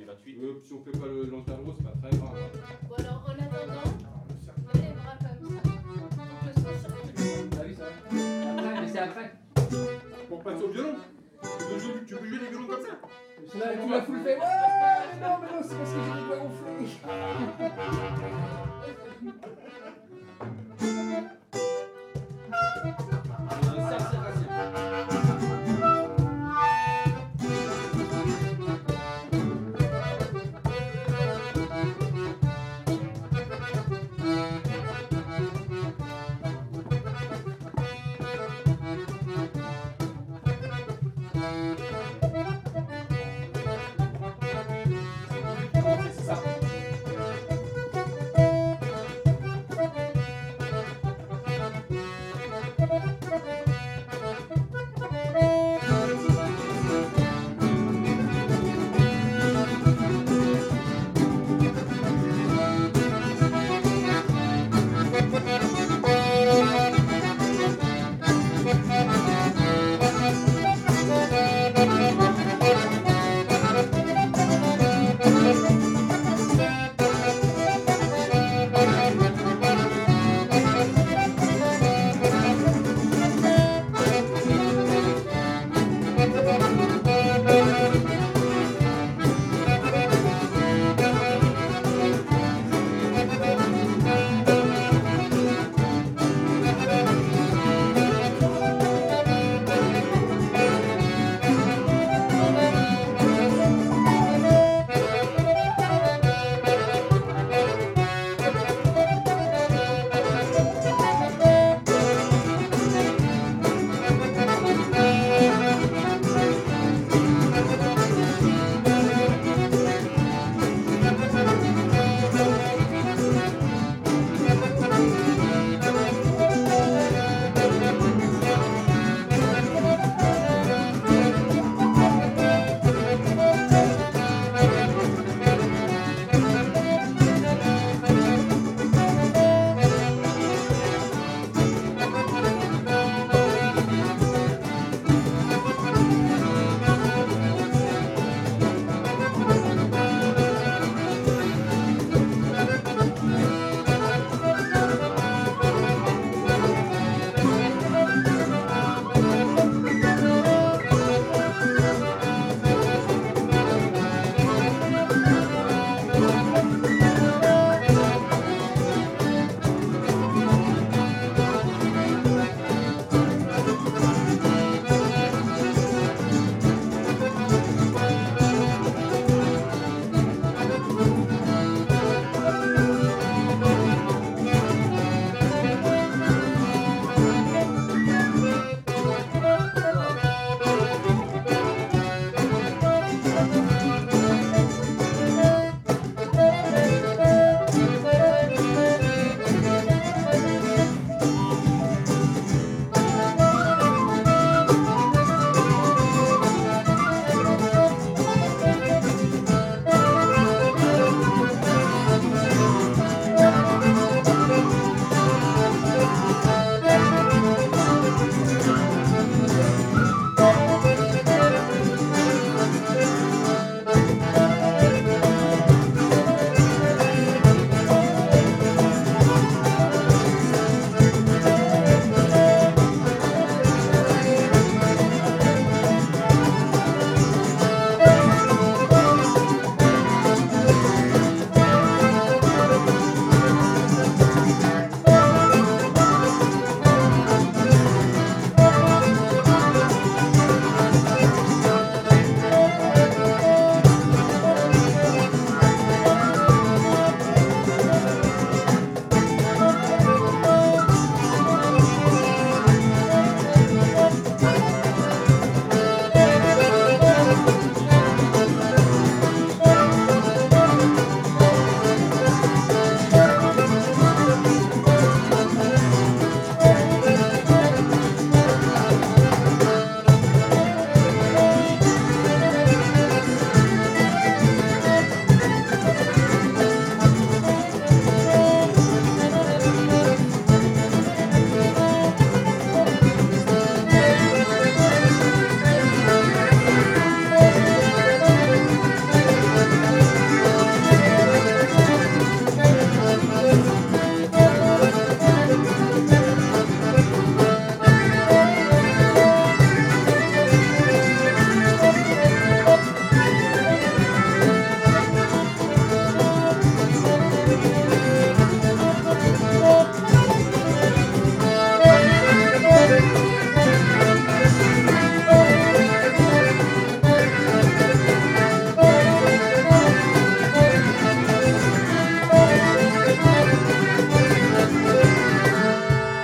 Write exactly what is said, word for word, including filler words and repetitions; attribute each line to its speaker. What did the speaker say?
Speaker 1: c'est gratuit.
Speaker 2: Euh, si on fait pas le l'enterro, c'est pas très grave.
Speaker 3: Bon alors, en attendant, on met les bras comme ça. Pour que le son circule.
Speaker 4: Ah oui, c'est vrai. Après, mais c'est après.
Speaker 2: Pour passer au violon. Tu peux jouer, tu peux jouer des violons comme ça.
Speaker 4: C'est là, tout la foule fait. Ouais, mais non, mais non, c'est parce que j'ai dit pas gonfler.